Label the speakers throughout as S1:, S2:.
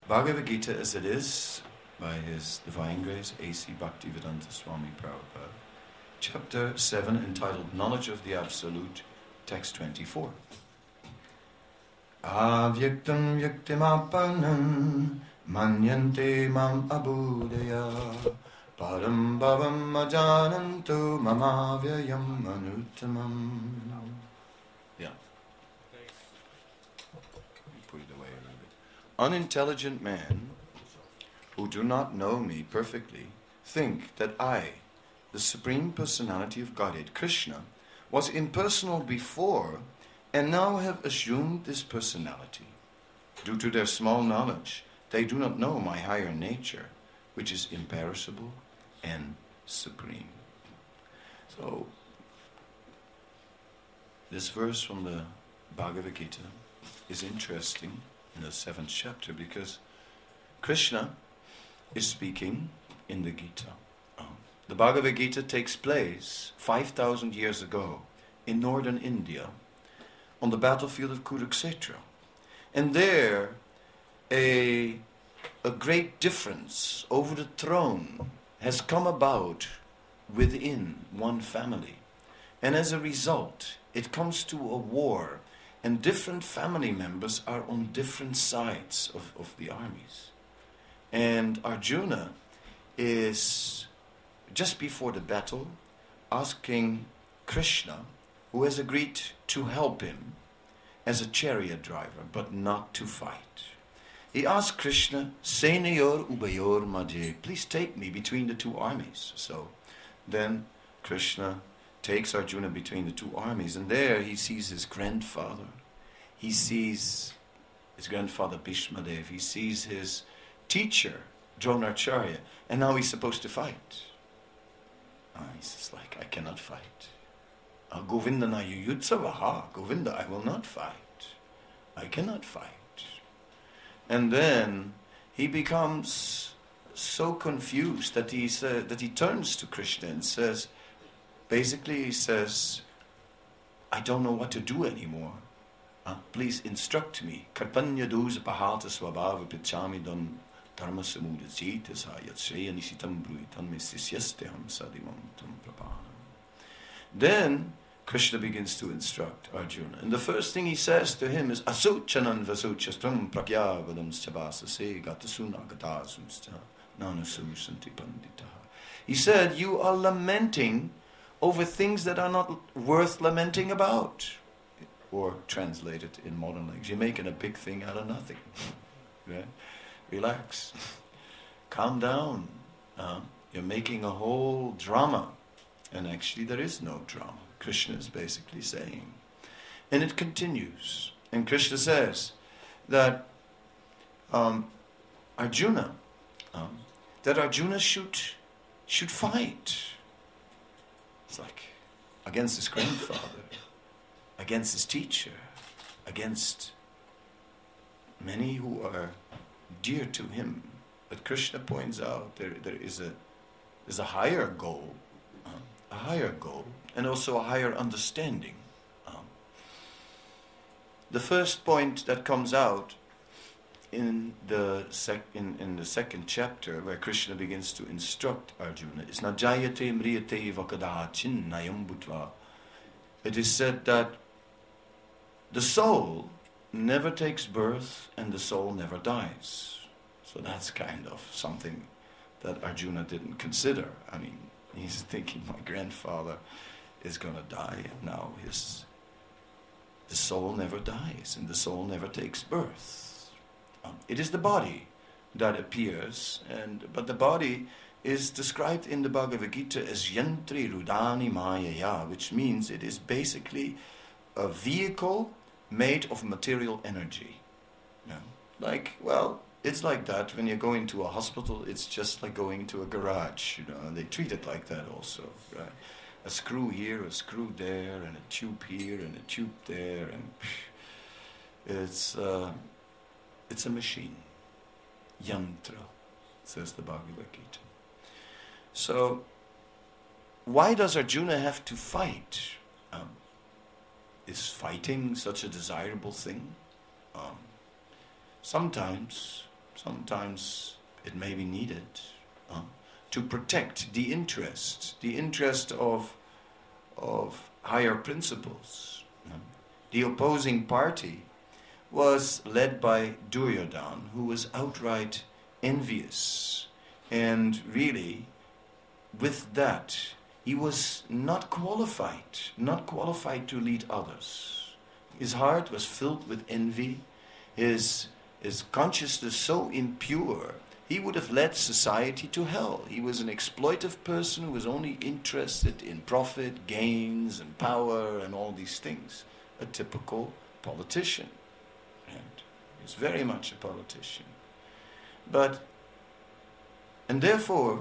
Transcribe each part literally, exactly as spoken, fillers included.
S1: Bhagavad Gita as it is, by His Divine Grace, A C Bhaktivedanta Swami Prabhupada, chapter seven, entitled Knowledge of the Absolute, text twenty-four. Avyaktam yaktimapanam manyante mam abudaya param bhavam ajanantu mamavyayam anuttamam. Yeah. Put it away a little bit. Unintelligent men who do not know me perfectly think that I, the Supreme Personality of Godhead, Krishna, was impersonal before and now have assumed this personality. Due to their small knowledge, they do not know my higher nature, which is imperishable and supreme. So, this verse from the Bhagavad Gita is interesting in the seventh chapter because Krishna is speaking in the Gita. Um, the Bhagavad Gita takes place five thousand years ago in northern India on the battlefield of Kurukshetra. And there, a, a great difference over the throne has come about within one family. And as a result, it comes to a war, and different family members are on different sides of, of the armies. And Arjuna is, just before the battle, asking Krishna, who has agreed to help him as a chariot driver, but not to fight. He asks Krishna, Senayor Ubayor Madhye, please take me between the two armies. So then Krishna takes Arjuna between the two armies, and there he sees his grandfather. He sees his grandfather Bhishma Dev. He sees his teacher, Dronacharya, and now he's supposed to fight. Ah, he's just like, I cannot fight. Uh, Govinda na yuyutsavaha. Govinda, I will not fight. I cannot fight. And then he becomes so confused that he uh, that he turns to Krishna and says, basically he says, I don't know what to do anymore. Uh, please instruct me. Karpanya dosa pahata swabhava pichami don dharma samudacita sayat shreya nisitam bruitam mesisyasteham sadimam tam prapanam. Then Krishna begins to instruct Arjuna. And the first thing he says to him is, Asuchanan vasuchastram pragyavadam chabasase gatasuna gatasumsta nanasusanti panditaha. He said, you are lamenting over things that are not worth lamenting about. Or translated in modern language, you're making a big thing out of nothing. Right? Relax. Calm down. Uh, you're making a whole drama. And actually there is no drama. Krishna is basically saying. And it continues. And Krishna says that um, Arjuna, um, that Arjuna should, should fight. It's like against his grandfather, against his teacher, against many who are dear to him. But Krishna points out there, there is a, there's a higher goal. A higher goal, and also a higher understanding. Um, the first point that comes out in the sec- in, in the second chapter, where Krishna begins to instruct Arjuna, is Najayate mriyate vakadaha chinnayam bhutva. It is said that the soul never takes birth and the soul never dies. So that's kind of something that Arjuna didn't consider. I mean, he's thinking, my grandfather is going to die, and now his the soul never dies, and the soul never takes birth. Um, it is the body that appears, and but the body is described in the Bhagavad Gita as yantri rudani mayaya, which means it is basically a vehicle made of material energy. You know? Like, well, it's like that when you go into a hospital. It's just like going to a garage, you know, and they treat it like that also, right? A screw here, a screw there, and a tube here, and a tube there, and it's uh, it's a machine. Yantra, says the Bhagavad Gita. So, why does Arjuna have to fight? Um, is fighting such a desirable thing? Um, sometimes sometimes it may be needed, uh, to protect the interest, the interest of, of higher principles. Uh, the opposing party was led by Duryodhana, who was outright envious. And really, with that, he was not qualified, not qualified to lead others. His heart was filled with envy, his, his consciousness so impure, he would have led society to hell. He was an exploitive person who was only interested in profit, gains, and power, and all these things. A typical politician. And he was very much a politician. But, and therefore,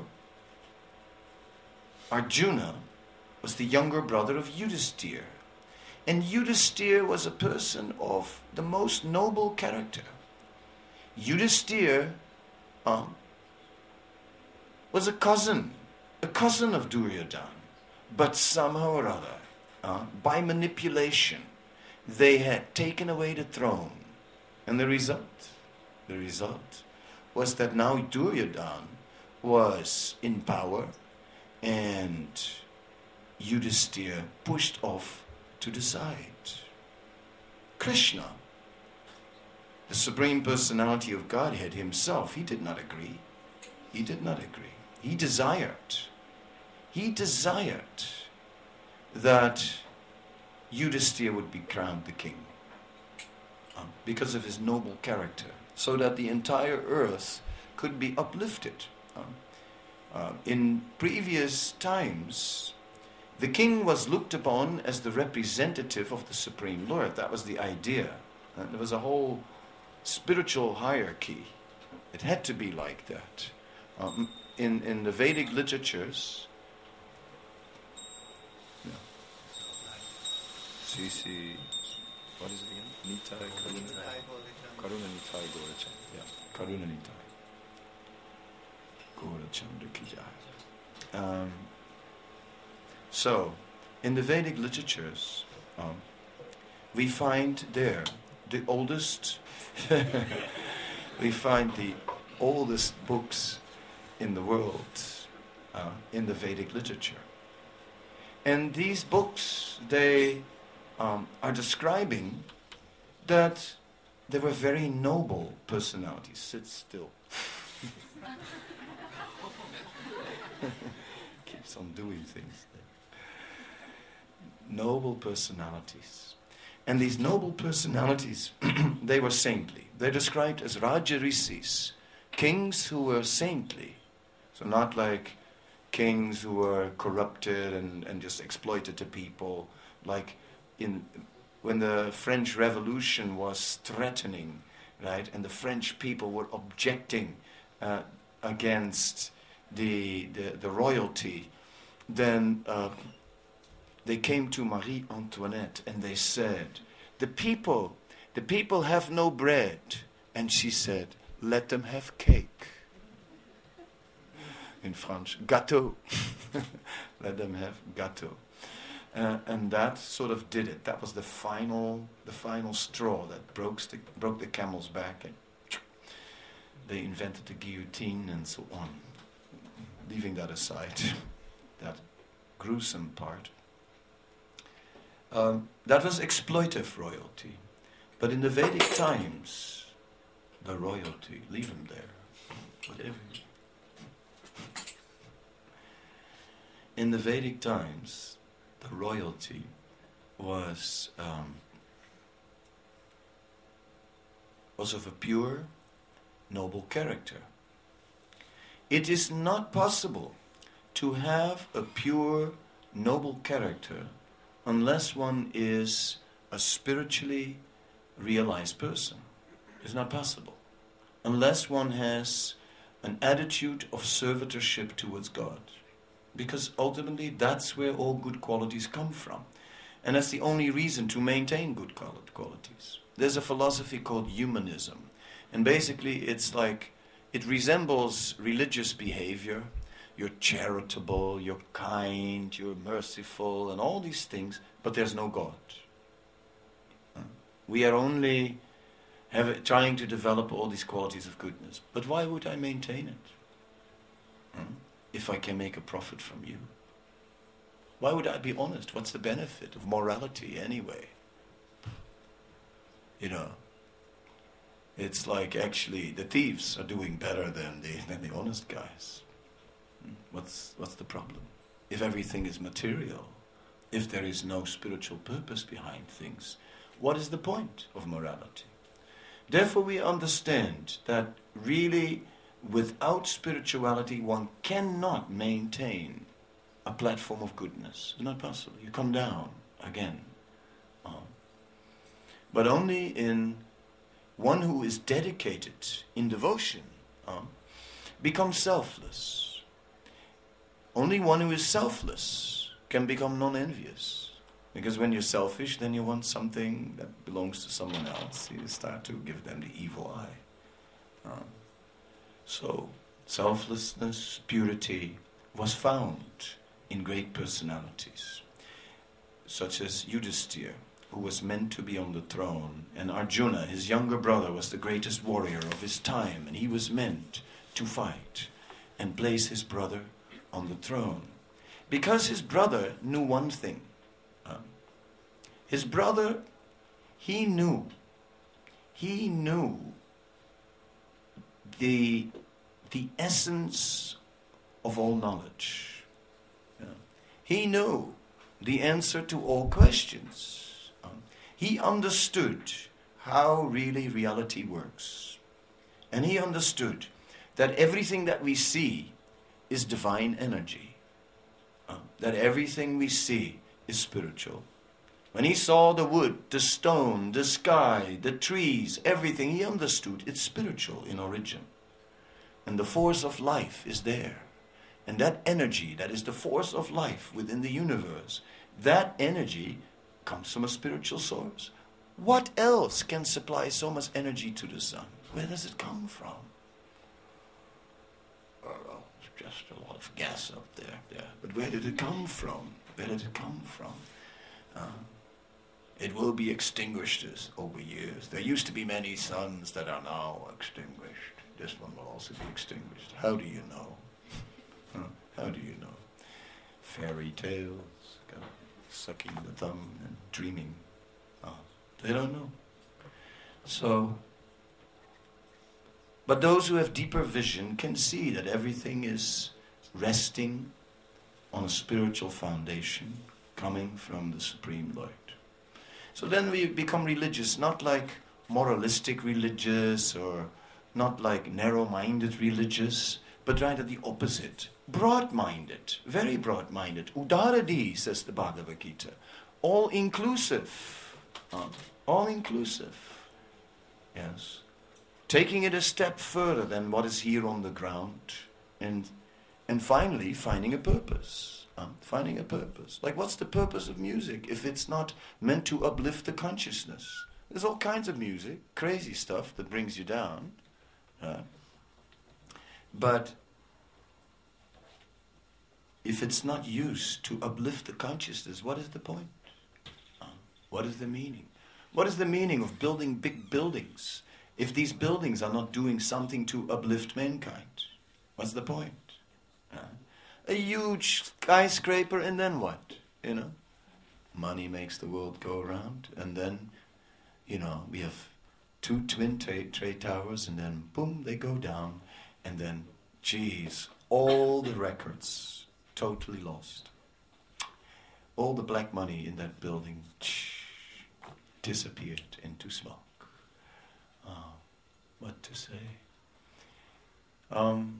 S1: Arjuna was the younger brother of Yudhisthira. And Yudhisthira was a person of the most noble character. Yudhisthira uh, was a cousin, a cousin of Duryodhana. But somehow or other, uh, by manipulation, they had taken away the throne. And the result, the result was that now Duryodhana was in power, and Yudhisthira pushed off to the side. Krishna, the Supreme Personality of Godhead himself, he did not agree. He did not agree. He desired, he desired that Yudhisthira would be crowned the king uh, because of his noble character, so that the entire earth could be uplifted. Uh, uh, in previous times, the king was looked upon as the representative of the Supreme Lord. That was the idea. And there was a whole spiritual hierarchy. It had to be like that. Um, in, in the Vedic literatures, yeah. C C, what is it again? Nitai, Karuna, Karuna Nitai Gaurachandra. Yeah, Karuna Nitai Gaurachandra ki jai. Um, So, in the Vedic literatures, um, we find there the oldest, we find the oldest books in the world uh, in the Vedic literature. And these books, they um, are describing that there were very noble personalities. Sit still. Keeps on doing things. Noble personalities. And these noble personalities, they were saintly. They're described as Raja Rishis, kings who were saintly. So not like kings who were corrupted and, and just exploited the people. Like in when the French Revolution was threatening, right, and the French people were objecting uh, against the, the, the royalty, then uh, they came to Marie Antoinette and they said, the people, the people have no bread. And she said, let them have cake. In French, gâteau. Let them have gâteau. Uh, and that sort of did it. That was the final, the final straw that broke the, broke the camel's back. And they invented the guillotine and so on. Leaving that aside, that gruesome part. Um, that was exploitive royalty. But in the Vedic times, the royalty, leave them there. Whatever. In the Vedic times, the royalty was um, was of a pure, noble character. It is not possible to have a pure, noble character unless one is a spiritually realized person. It's not possible. Unless one has an attitude of servitorship towards God. Because ultimately that's where all good qualities come from. And that's the only reason to maintain good qualities. There's a philosophy called humanism. And basically it's like, it resembles religious behavior. You're charitable, you're kind, you're merciful, and all these things, but there's no God. We are only have it, trying to develop all these qualities of goodness. But why would I maintain it? Hmm? If I can make a profit from you? Why would I be honest? What's the benefit of morality anyway? You know, it's like actually the thieves are doing better than the than the honest guys. What's what's the problem? If everything is material, if there is no spiritual purpose behind things, what is the point of morality? Therefore we understand that really without spirituality one cannot maintain a platform of goodness. It's not possible. You come down again. Um, but only in one who is dedicated in devotion um, becomes selfless. Only one who is selfless can become non-envious. Because when you're selfish, then you want something that belongs to someone else. You start to give them the evil eye. Um, so, selflessness, purity was found in great personalities, such as Yudhisthira, who was meant to be on the throne, and Arjuna, his younger brother, was the greatest warrior of his time, and he was meant to fight and place his brother on the throne. Because his brother knew one thing. Uh, his brother, he knew, he knew the, the essence of all knowledge. He knew the answer to all questions. Um, he understood how really reality works. And he understood that everything that we see is divine energy. Um, that everything we see is spiritual. When he saw the wood, the stone, the sky, the trees, everything, he understood it's spiritual in origin. And the force of life is there. And that energy, that is the force of life within the universe, that energy comes from a spiritual source. What else can supply so much energy to the sun? Where does it come from? Oh, well, it's just a lot of gas up there. Yeah. But where did it come from? Where did it come from? Uh, it will be extinguished over years. There used to be many suns that are now extinguished. This one will also be extinguished. How do you know? How do you know? Fairy tales, kind of sucking the thumb and dreaming. Oh, they don't know. So, but those who have deeper vision can see that everything is resting on a spiritual foundation coming from the Supreme Lord. So then we become religious, not like moralistic religious or not like narrow-minded religious, but rather the opposite. Broad-minded, very broad-minded. Udaradi, says the Bhagavad Gita. All-inclusive. Uh, all-inclusive. Yes. Taking it a step further than what is here on the ground. And and finally, finding a purpose. Uh, finding a purpose. Like, what's the purpose of music if it's not meant to uplift the consciousness? There's all kinds of music, crazy stuff that brings you down. Uh, but if it's not used to uplift the consciousness, what is the point? Uh, what is the meaning? What is the meaning of building big buildings if these buildings are not doing something to uplift mankind? What's the point? Uh, a huge skyscraper, and then what? You know, money makes the world go around, and then, you know, we have two twin tra- trade towers, and then boom, they go down, and then, geez, all the records totally lost. All the black money in that building disappeared into smoke. Oh, what to say? Um,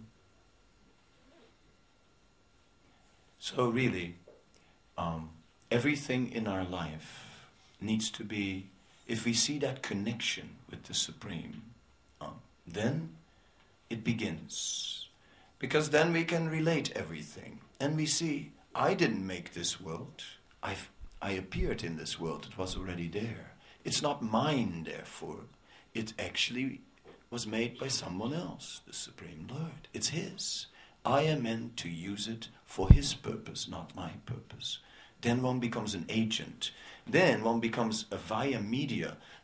S1: so really, um, everything in our life needs to be, if we see that connection with the Supreme, um, then it begins. Because then we can relate everything. And we see, I didn't make this world. I've, I appeared in this world. It was already there. It's not mine, therefore. It actually was made by someone else, the Supreme Lord. It's His. I am meant to use it for His purpose, not my purpose. Then one becomes an agent. Then one becomes a via media,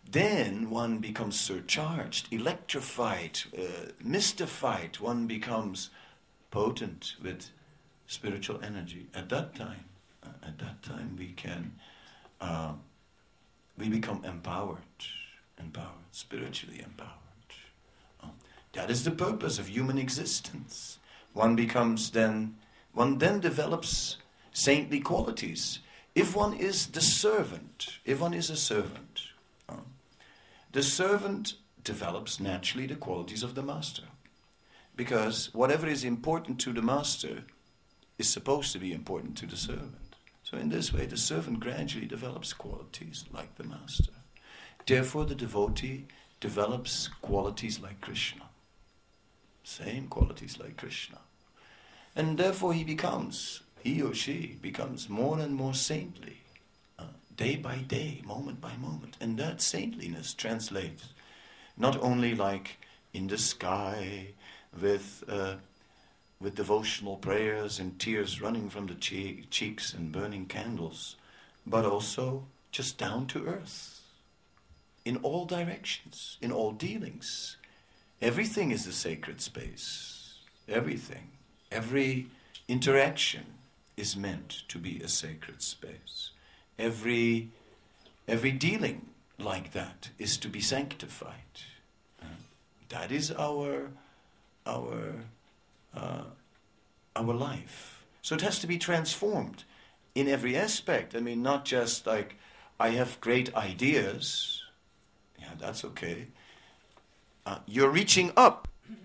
S1: then one becomes surcharged, electrified, uh, mystified. One becomes potent with spiritual energy. At that time, uh, at that time we can, uh, we become empowered, empowered, spiritually empowered. Uh, that is the purpose of human existence. One becomes then, one then develops saintly qualities. If one is the servant, if one is a servant, uh, the servant develops naturally the qualities of the master. Because whatever is important to the master is supposed to be important to the servant. So in this way, the servant gradually develops qualities like the master. Therefore, the devotee develops qualities like Krishna. Same qualities like Krishna. And therefore he becomes, he or she becomes more and more saintly, uh, day by day, moment by moment. And that saintliness translates not only like in the sky with uh, with devotional prayers and tears running from the che- cheeks and burning candles, but also just down to earth, in all directions, in all dealings. Everything is a sacred space. Everything. Every interaction is meant to be a sacred space. Every every dealing like that is to be sanctified. Uh, that is our our uh, our life. So it has to be transformed in every aspect. I mean, not just like I have great ideas. Yeah, that's okay. Uh, you're reaching up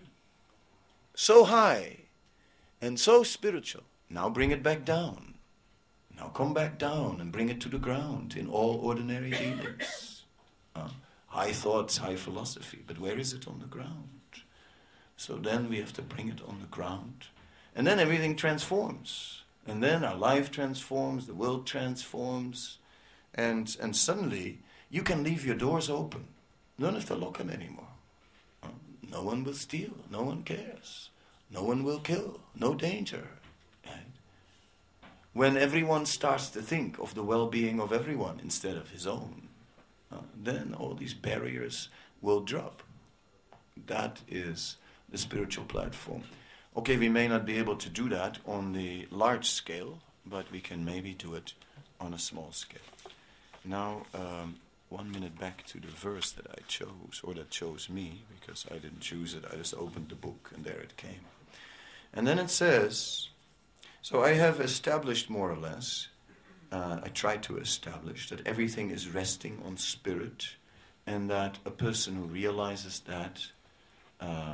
S1: so high and so spiritual. Now bring it back down. Now come back down and bring it to the ground in all ordinary dealings. Uh, high thoughts, high philosophy, but where is it on the ground? So then we have to bring it on the ground. And then everything transforms. And then our life transforms, the world transforms. And, and suddenly you can leave your doors open. You don't have to lock them anymore. Uh, no one will steal. No one cares. No one will kill. No danger. Right? When everyone starts to think of the well-being of everyone instead of his own, uh, then all these barriers will drop. That is the spiritual platform. Okay, we may not be able to do that on the large scale, but we can maybe do it on a small scale. Now, um, one minute back to the verse that I chose, or that chose me, because I didn't choose it, I just opened the book and there it came. And then it says, so I have established more or less, uh, I try to establish that everything is resting on spirit, and that a person who realizes that uh,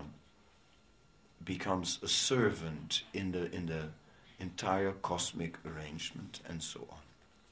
S1: becomes a servant in the in the entire cosmic arrangement, and so on.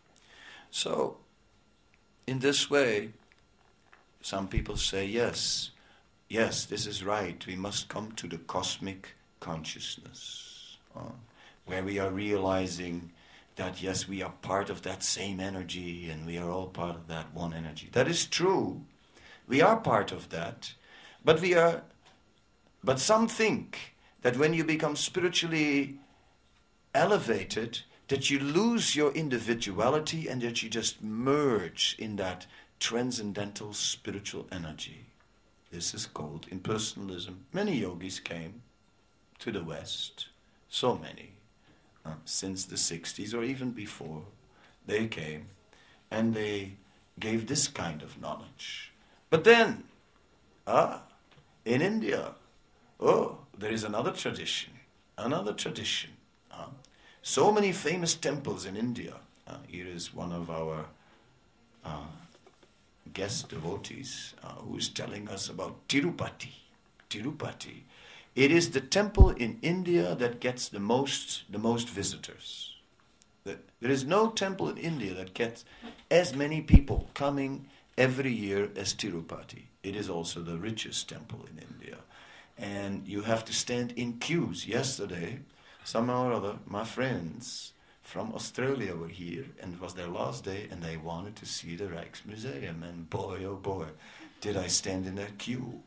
S1: So, in this way, some people say, yes, yes, this is right, we must come to the cosmic consciousness, uh, where we are realizing that, yes, we are part of that same energy, and we are all part of that one energy. That is true. We are part of that, but we are, but some think that when you become spiritually elevated, that you lose your individuality and that you just merge in that transcendental spiritual energy. This is called impersonalism. Many yogis came to the West, so many, uh, since the sixties or even before. They came and they gave this kind of knowledge. But then, ah, in India, oh, there is another tradition, another tradition. Uh, so many famous temples in India. Uh, here is one of our uh, guest devotees uh, who is telling us about Tirupati. Tirupati. It is the temple in India that gets the most, the most visitors. The, there is no temple in India that gets as many people coming every year as Tirupati. It is also the richest temple in India. And you have to stand in queues. Yesterday, somehow or other, my friends from Australia were here, and it was their last day, and they wanted to see the Rijksmuseum. And boy, oh boy, did I stand in that queue.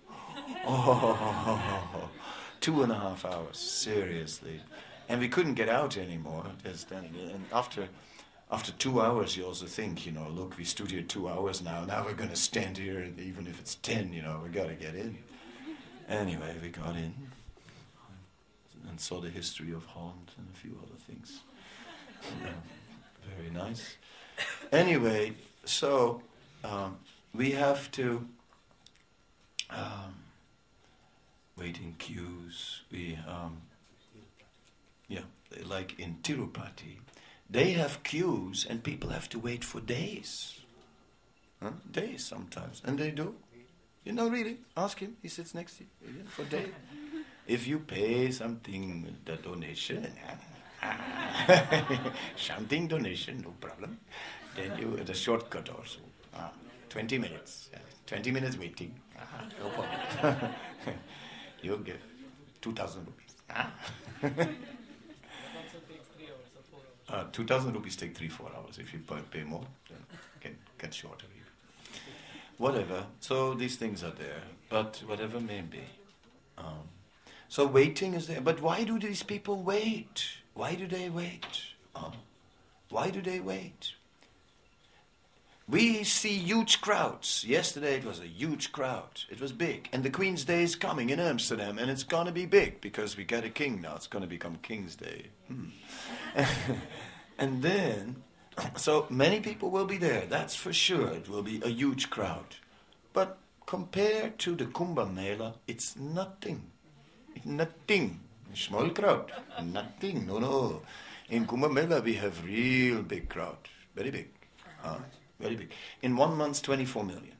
S1: Oh, two and a half hours, seriously. And we couldn't get out anymore. Just standing. And after, after two hours, you also think, you know, look, we stood here two hours now. Now we're going to stand here, and even if it's ten, you know, we got to get in. Anyway, we got in and saw the history of Holland and a few other things. Yeah, very nice. Anyway, so um, we have to um, wait in queues. We, um, yeah, like in Tirupati, they have queues and people have to wait for days. Huh? Days sometimes. And they do. You know, really, ask him. He sits next to you yeah, for days. If you pay something, the donation, something donation, no problem. Then you, the shortcut also. Ah, twenty minutes. Yeah, twenty minutes waiting. Ah, no problem. You give two thousand rupees. Ah. uh, two thousand rupees take three, four hours. If you pay more, then it can get shorter. Whatever. So these things are there. But whatever may be. Um, so waiting is there. But why do these people wait? Why do they wait? Um, why do they wait? We see huge crowds. Yesterday it was a huge crowd. It was big. And the Queen's Day is coming in Amsterdam. And it's going to be big because we get a king now. It's going to become King's Day. Hmm. And then... So many people will be there, that's for sure. It will be a huge crowd. But compared to the Kumbh Mela, it's nothing. It's nothing. Small crowd. Nothing. No, no. In Kumbh Mela we have real big crowd. Very big. Uh, very big. In one month, twenty-four million.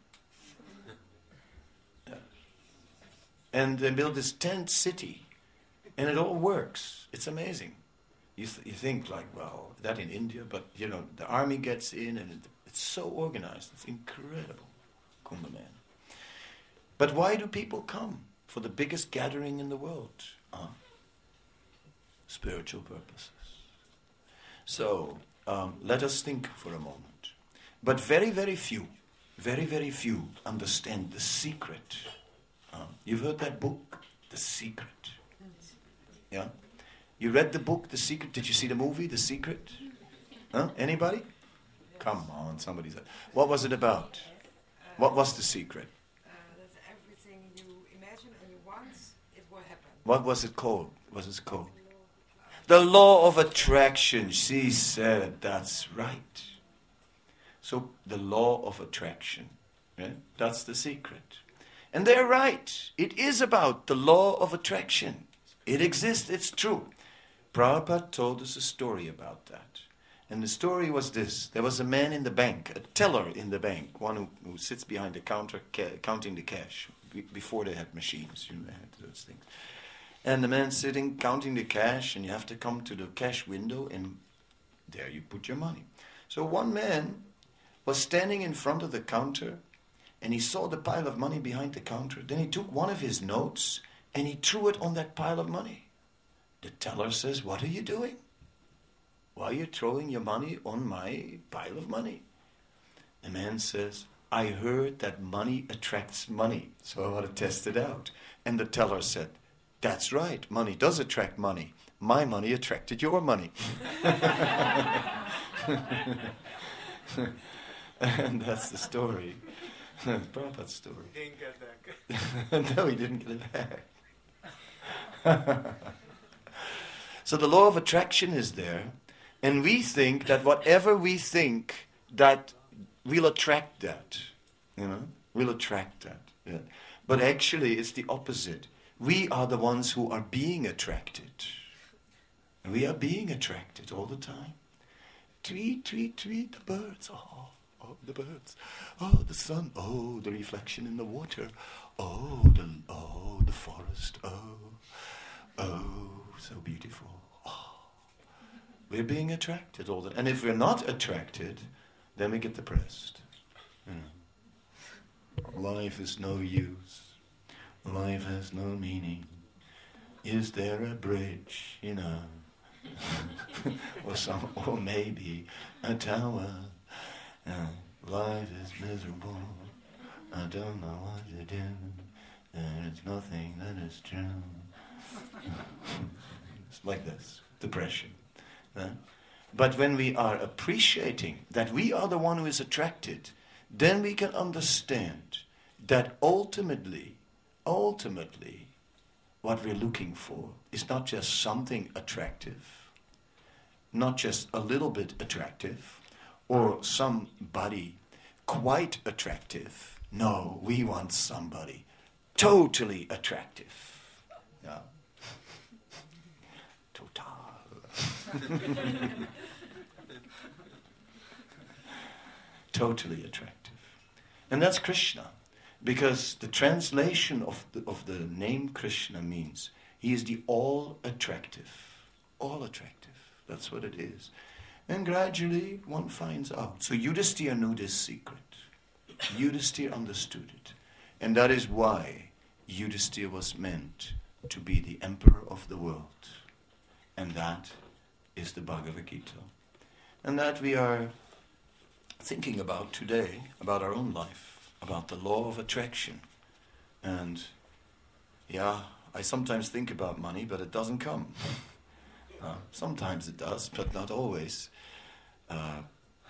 S1: Yeah. And they built this tent city. And it all works. It's amazing. You, th- you think like, well, that in India, but you know, the army gets in and it, it's so organized. It's incredible, Kumbh Mela. But why do people come for the biggest gathering in the world? Uh, spiritual purposes. So um, let us think for a moment. But very, very few, very, very few understand the secret. Uh, you've heard that book, The Secret. Yeah. You read the book, The Secret? Did you see the movie, The Secret? Huh? Anybody? Come on, somebody said. What was it about? What was The Secret?
S2: Uh, that's everything you imagine and you want, it will happen.
S1: What was it called? What was it called? The law of attraction. She said, that's right. So, the law of attraction. Yeah? That's the secret. And they're right. It is about the law of attraction. It exists, it's true. Prabhupada told us a story about that. And the story was this. There was a man in the bank, a teller in the bank, one who, who sits behind the counter ca- counting the cash. Be- before they had machines, you know, they had those things. And the man sitting counting the cash, and you have to come to the cash window, and there you put your money. So one man was standing in front of the counter, and he saw the pile of money behind the counter. Then he took one of his notes, and he threw it on that pile of money. The teller says, what are you doing? Why are you throwing your money on my pile of money? The man says, I heard that money attracts money, so I want to test it out. And the teller said, that's right, money does attract money. My money attracted your money. And that's the story. Prabhupada's story.
S3: Didn't get that.
S1: No, he didn't get it back. So the law of attraction is there, and we think that whatever we think, that we'll attract that. You know, we'll attract that. Yeah. But actually, it's the opposite. We are the ones who are being attracted. And we are being attracted all the time. Tweet, tweet, tweet, the birds. Oh, oh, the birds. Oh, the sun. Oh, the reflection in the water. Oh, the oh, the forest. Oh, oh, so beautiful. Oh. We're being attracted all the time. And if we're not attracted, then we get depressed. You know. Life is no use. Life has no meaning. Is there a bridge, you know? or some, or maybe a tower. Uh, life is miserable. I don't know what to do. There is nothing that is true. It's like this, depression. Uh, But when we are appreciating that we are the one who is attracted, then we can understand that ultimately, ultimately, what we're looking for is not just something attractive, not just a little bit attractive, or somebody quite attractive. No, we want somebody totally attractive. Yeah. Total. Totally attractive. And that's Krishna. Because the translation of the, of the name Krishna means he is the all attractive. All attractive. That's what it is. And gradually one finds out. So Yudhisthira knew this secret. Yudhisthira understood it. And that is why Yudhisthira was meant to be the emperor of the world. And that is the Bhagavad Gita. And that we are thinking about today, about our own life, about the law of attraction. And yeah, I sometimes think about money, but it doesn't come. Uh, sometimes it does, but not always. Uh,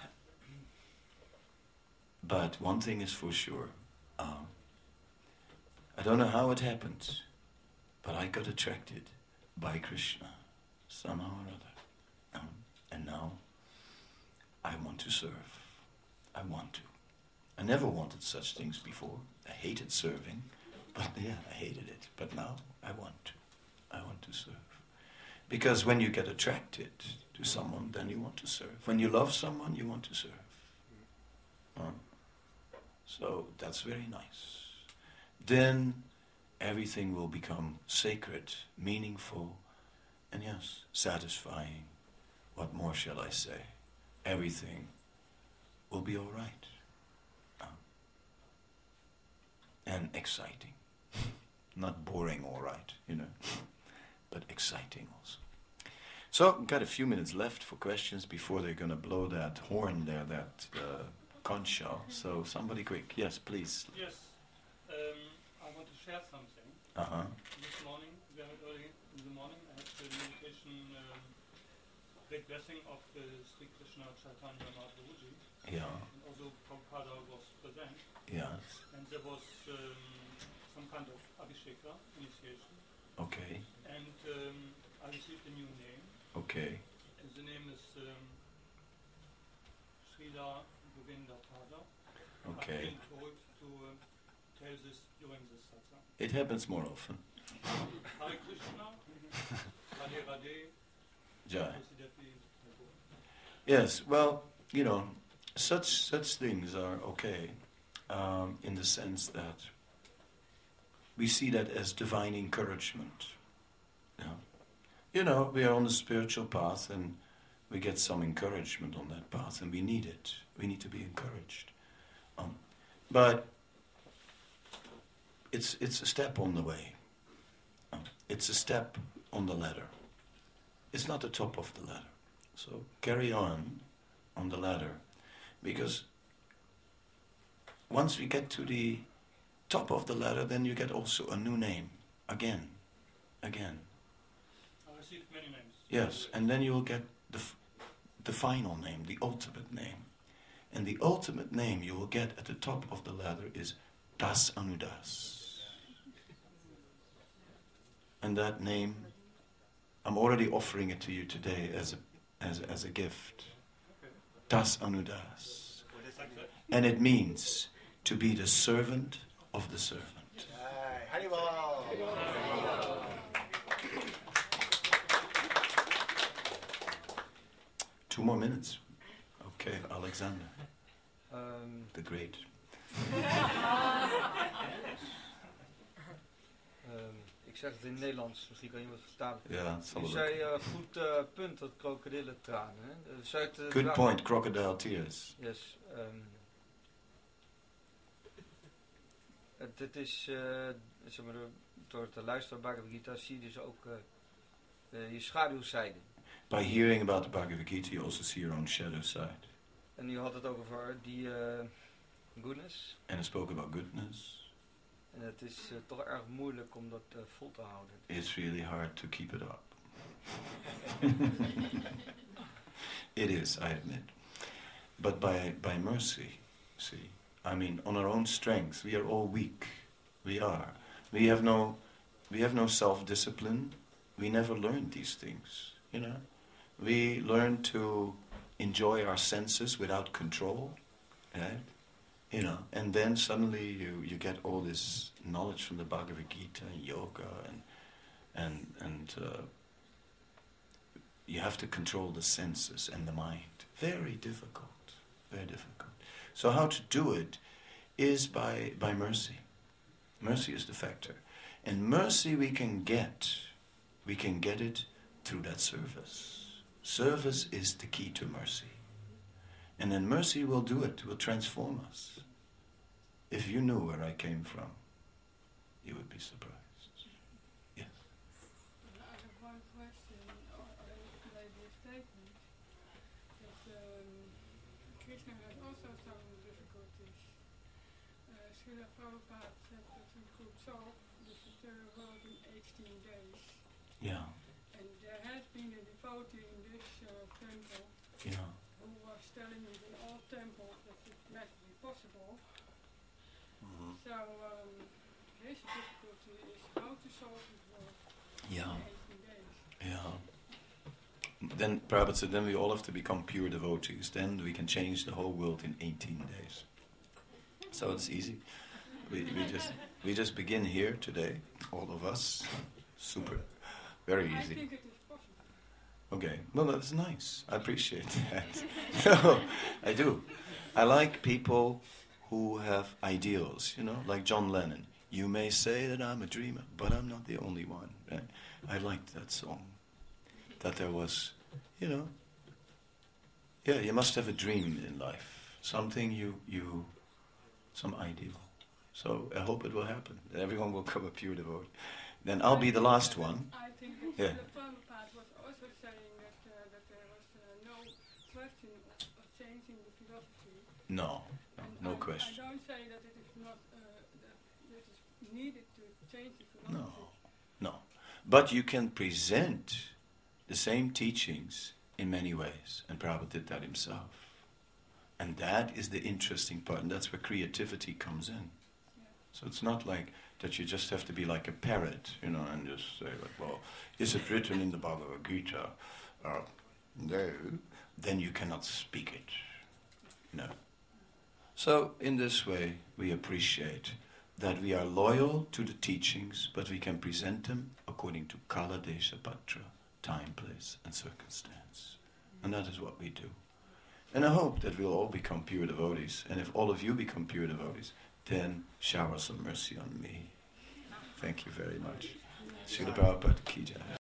S1: but one thing is for sure. Um, I don't know how it happened, but I got attracted by Krishna somehow or other. Um, and now I want to serve. I want to. I never wanted such things before. I hated serving, but yeah, I hated it. But now I want to. I want to serve. Because when you get attracted to someone, then you want to serve. When you love someone, you want to serve. Um, so that's very nice. Then everything will become sacred, meaningful, and yes, satisfying. What more shall I say? Everything will be all right. Um, and exciting. Not boring, all right, you know, but exciting also. So, we've got a few minutes left for questions before they're going to blow that horn there, that uh, conch shell. So, somebody quick. Yes, please.
S3: Yes, um, I want to share something.
S1: Uh-huh.
S3: This morning, very early in the morning, I had the meditation, um, great blessing of uh, Sri Krishna Chaitanya Mahaprabhuji.
S1: Yeah.
S3: And also Prabhupada was present.
S1: Yes.
S3: And there was um, some kind of Abhisheka initiation.
S1: Okay.
S3: And um, I received a new name.
S1: Okay.
S3: And the name is um, Srila Govinda Pada.
S1: Okay.
S3: I've been told to uh, tell this during this satsang.
S1: It happens more often.
S3: Hare Krishna, Radhe Radhe,
S1: Jai.
S3: Prasiddhati.
S1: Yes, well, you know, such such things are okay, um, in the sense that we see that as divine encouragement. You know? you know, we are on the spiritual path and we get some encouragement on that path, and we need it. We need to be encouraged. Um, but it's it's a step on the way. Um, it's a step on the ladder. It's not the top of the ladder. So carry on on the ladder, because once we get to the top of the ladder, then you get also a new name, again, again.
S3: I received many names.
S1: Yes, and then you will get the f- the final name, the ultimate name. And the ultimate name you will get at the top of the ladder is Das Anudas. And that name, I'm already offering it to you today as a as, as a gift. Das Anudas. And it means to be the servant of the servant. Two more minutes. Okay, Alexander.
S4: Um,
S1: The Great.
S4: um, ik zeg het in het Nederlands, misschien kan je me verstaan.
S1: Ja, het zal
S4: U
S1: wel
S4: zei
S1: lukken.
S4: uh, goed uh, punt, dat krokodillentranen. Hè? Uh, zou je het, uh,
S1: Good
S4: vraag-
S1: point, crocodile tears.
S4: Yes. Um, het, het is, uh, zeg maar, door, door te luisteren naar Bhagavad Gita zie je dus ook uh, uh, je schaduwzijde.
S1: By hearing about the Bhagavad Gita, you also see your own shadow side.
S4: En u had het ook over die uh, goodness.
S1: And I spoke about goodness.
S4: En het is uh, toch erg moeilijk om dat uh, vol te houden.
S1: It's really hard to keep it up. It is, I admit. But by by mercy, see, I mean, on our own strength, we are all weak. We are. We have no, we have no self-discipline. We never learned these things, you know. We learn to enjoy our senses without control, right? You know, and then suddenly you, you get all this knowledge from the Bhagavad Gita and yoga, and and and uh, you have to control the senses and the mind. Very difficult, very difficult. So how to do it is by by mercy. Mercy is the factor, and mercy we can get. We can get it through that service. Service is the key to mercy. And then mercy will do it, will transform us. If you knew where I came from, you would be surprised. Yes?
S5: I have one question, or maybe a statement. That um, Krishna has also some difficulties. Uh, Srila Prabhupada said that he could solve the material world in eighteen days.
S1: Yeah.
S5: And there has been a devotee in this uh, temple
S1: Yeah.
S5: who was telling me in all temples that it might be possible.
S1: Mm-hmm.
S5: So um, his difficulty is how to solve this world
S1: Yeah.
S5: in eighteen days.
S1: Yeah. Then Prabhupada said, then we all have to become pure devotees. Then we can change the whole world in eighteen days. So it's easy. We, we just we just begin here today, all of us. Super. Very
S5: I
S1: easy.
S5: think it is possible.
S1: Okay. Well, that's nice. I appreciate that. No, I do. I like people who have ideals, you know, like John Lennon. You may say that I'm a dreamer, but I'm not the only one. Right? I liked that song. That there was, you know, yeah, you must have a dream in life. Something you, you, some ideal. So I hope it will happen. That everyone will come a pure devotee. Then I'll be the last one.
S5: I think that
S1: Yeah.
S5: the Prabhupada was also saying that, uh, that there was uh, no question of, of changing the philosophy.
S1: No, no,
S5: And
S1: no
S5: I,
S1: question.
S5: I don't say that it is not uh, that it is needed to change the philosophy.
S1: No, no. But you can present the same teachings in many ways. And Prabhupada did that himself. And that is the interesting part. And that's where creativity comes in.
S5: Yeah.
S1: So it's not like that you just have to be like a parrot, you know, and just say like, well, is it written in the Bhagavad Gita? Uh, no. Then you cannot speak it. No. So in this way, we appreciate that we are loyal to the teachings, but we can present them according to Kala, Desha, Patra, time, place, and circumstance. And that is what we do. And I hope that we'll all become pure devotees. And if all of you become pure devotees, then shower some mercy on me. Thank you very much. Srila Prabhupada Ki Jai.